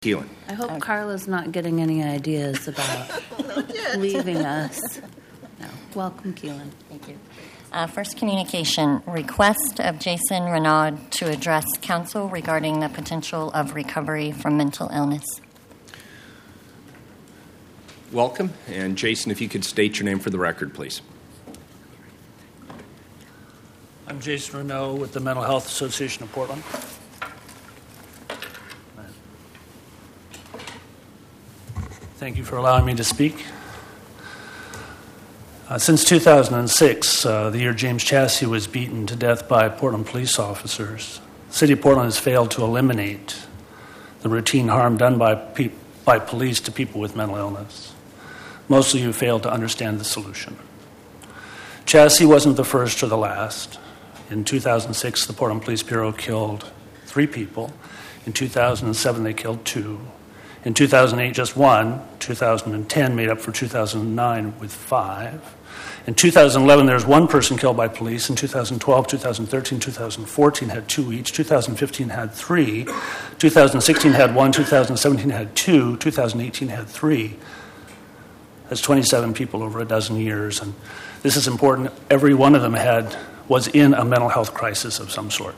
Keelan. I hope Carla's not getting any ideas about leaving us. No. Welcome, Keelan. Thank you. First communication, request of Jason Renaud to address council regarding the potential of recovery from mental illness. Welcome. And Jason, if you could state your name for the record, please. I'm Jason Renaud with the Mental Health Association of Portland. Thank you for allowing me to speak. Since 2006, the year James Chassie was beaten to death by Portland police officers, the City of Portland has failed to eliminate the routine harm done by police to people with mental illness. Most of you failed to understand the solution. Chassie wasn't the first or the last. In 2006, the Portland Police Bureau killed 3 people. In 2007, they killed 2. In 2008, just 1. 2010 made up for 2009 with 5. In 2011, there was 1 person killed by police. In 2012, 2013, 2014 had 2 each. 2015 had 3. 2016 had 1. 2017 had 2. 2018 had 3. That's 27 people over a dozen years. And this is important. Every one of them was in a mental health crisis of some sort.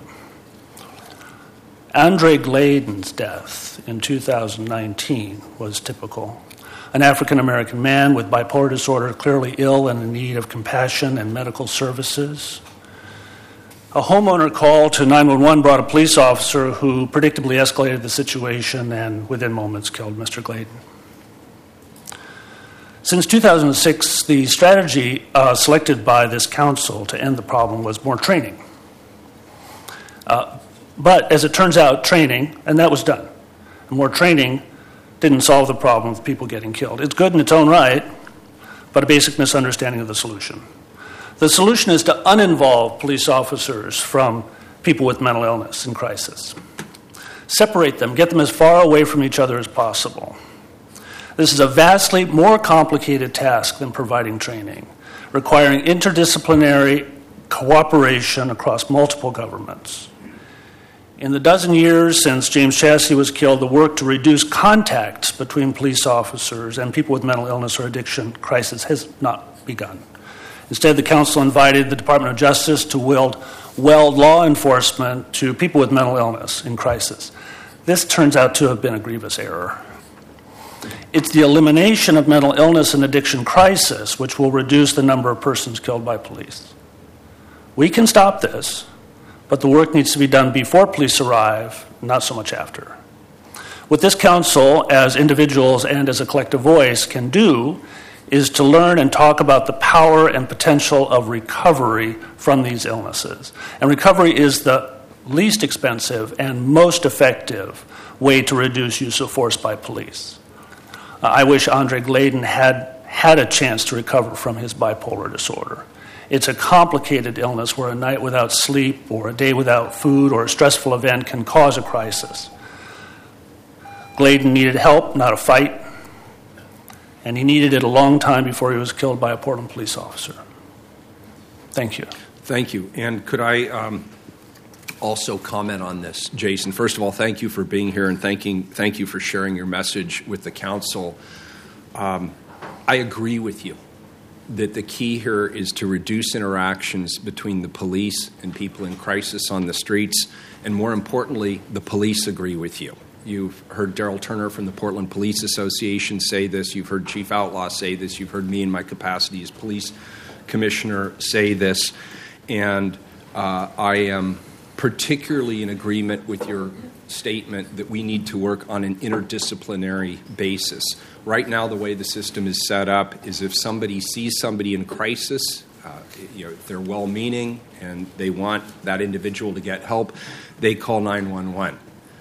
Andre Gladen's death in 2019 was typical. An African-American man with bipolar disorder, clearly ill and in need of compassion and medical services. A homeowner call to 911 brought a police officer who predictably escalated the situation and within moments killed Mr. Gladen. Since 2006, the strategy selected by this council to end the problem was more training. But as it turns out, training, and that was done. And more training didn't solve the problem of people getting killed. It's good in its own right, but a basic misunderstanding of the solution. The solution is to uninvolve police officers from people with mental illness and crisis. Separate them, get them as far away from each other as possible. This is a vastly more complicated task than providing training, requiring interdisciplinary cooperation across multiple governments. In the dozen years since James Chassie was killed, the work to reduce contacts between police officers and people with mental illness or addiction crisis has not begun. Instead, the council invited the Department of Justice to weld law enforcement to people with mental illness in crisis. This turns out to have been a grievous error. It's the elimination of mental illness and addiction crisis which will reduce the number of persons killed by police. We can stop this, but the work needs to be done before police arrive, not so much after. What this council, as individuals and as a collective voice, can do is to learn and talk about the power and potential of recovery from these illnesses. And recovery is the least expensive and most effective way to reduce use of force by police. I wish Andre Gladen had a chance to recover from his bipolar disorder. It's a complicated illness where a night without sleep or a day without food or a stressful event can cause a crisis. Gladen needed help, not a fight, and he needed it a long time before he was killed by a Portland police officer. Thank you. Thank you. And could I also comment on this, Jason? First of all, thank you for being here and thank you for sharing your message with the council. I agree with you that the key here is to reduce interactions between the police and people in crisis on the streets, and more importantly, the police agree with you. You've heard Daryl Turner from the Portland Police Association say this. You've heard Chief Outlaw say this. You've heard me in my capacity as police commissioner say this. And I am particularly in agreement with your statement that we need to work on an interdisciplinary basis. Right now, the way the system is set up is if somebody sees somebody in crisis, if they're well-meaning and they want that individual to get help, they call 911.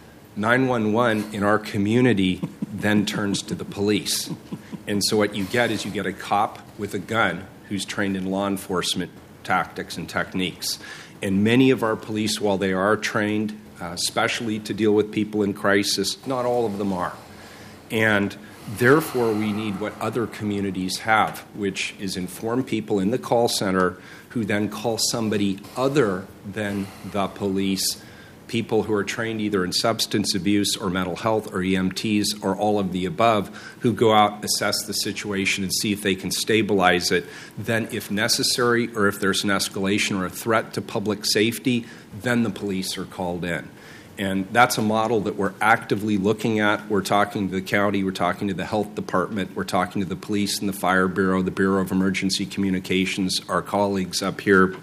911 in our community then turns to the police. And so what you get is a cop with a gun who's trained in law enforcement tactics and techniques. And many of our police, while they are trained especially to deal with people in crisis, not all of them are. And therefore, we need what other communities have, which is inform people in the call center who then call somebody other than the police people who are trained either in substance abuse or mental health or EMTs or all of the above, who go out, assess the situation, and see if they can stabilize it. Then, if necessary, or if there's an escalation or a threat to public safety, then the police are called in. And that's a model that we're actively looking at. We're talking to the county, we're talking to the health department, we're talking to the police and the fire bureau, the Bureau of Emergency Communications, our colleagues up here.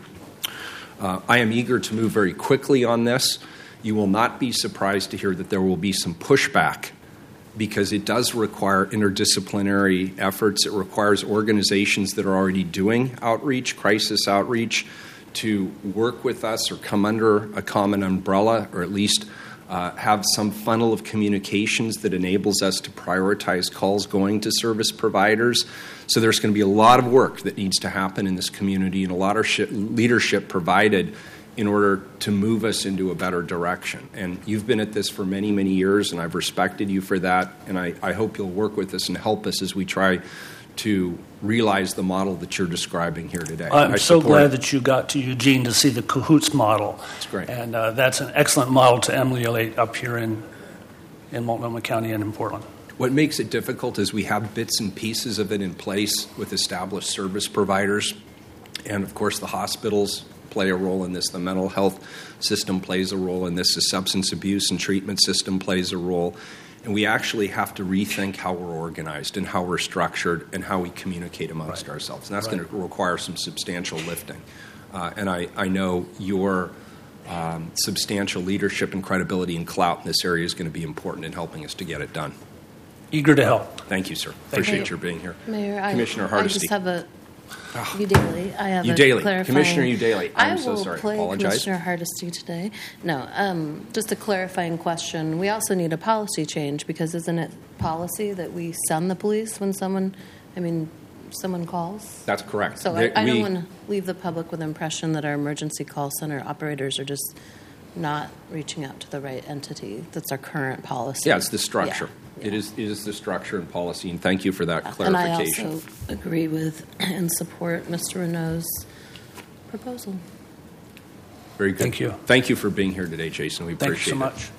I am eager to move very quickly on this. You will not be surprised to hear that there will be some pushback, because it does require interdisciplinary efforts. It requires organizations that are already doing outreach, crisis outreach, to work with us or come under a common umbrella, or at least have some funnel of communications that enables us to prioritize calls going to service providers. So there's going to be a lot of work that needs to happen in this community, and a lot of leadership provided in order to move us into a better direction. And you've been at this for many, many years, and I've respected you for that. And I hope you'll work with us and help us as we try to realize the model that you're describing here today. I'm so glad that you got to Eugene to see the CAHOOTS model. That's great. And that's an excellent model to emulate up here in Multnomah County and in Portland. What makes it difficult is we have bits and pieces of it in place with established service providers. And, of course, the hospitals play a role in this. The mental health system plays a role in this. The substance abuse and treatment system plays a role. And we actually have to rethink how we're organized and how we're structured and how we communicate amongst ourselves. And that's going to require some substantial lifting. And I know your substantial leadership and credibility and clout in this area is going to be important in helping us to get it done. Eager to help. Thank you, sir. Appreciate your being here. Mayor, Commissioner Hardesty. I just have a Udaly. I have Udaly. a clarifying. Commissioner Udaly. I'm so sorry. I will play Apologize. Commissioner Hardesty today. No, just a clarifying question. We also need a policy change, because isn't it policy that we send the police when someone calls? That's correct. So I don't want to leave the public with the impression that our emergency call center operators are just not reaching out to the right entity. That's our current policy. Yeah, it's the structure. Yeah. It is the structure and policy, and thank you for that clarification. And I also agree with and support Mr. Renaud's proposal. Very good. Thank you. Thank you for being here today, Jason. We appreciate it. Thank you so much.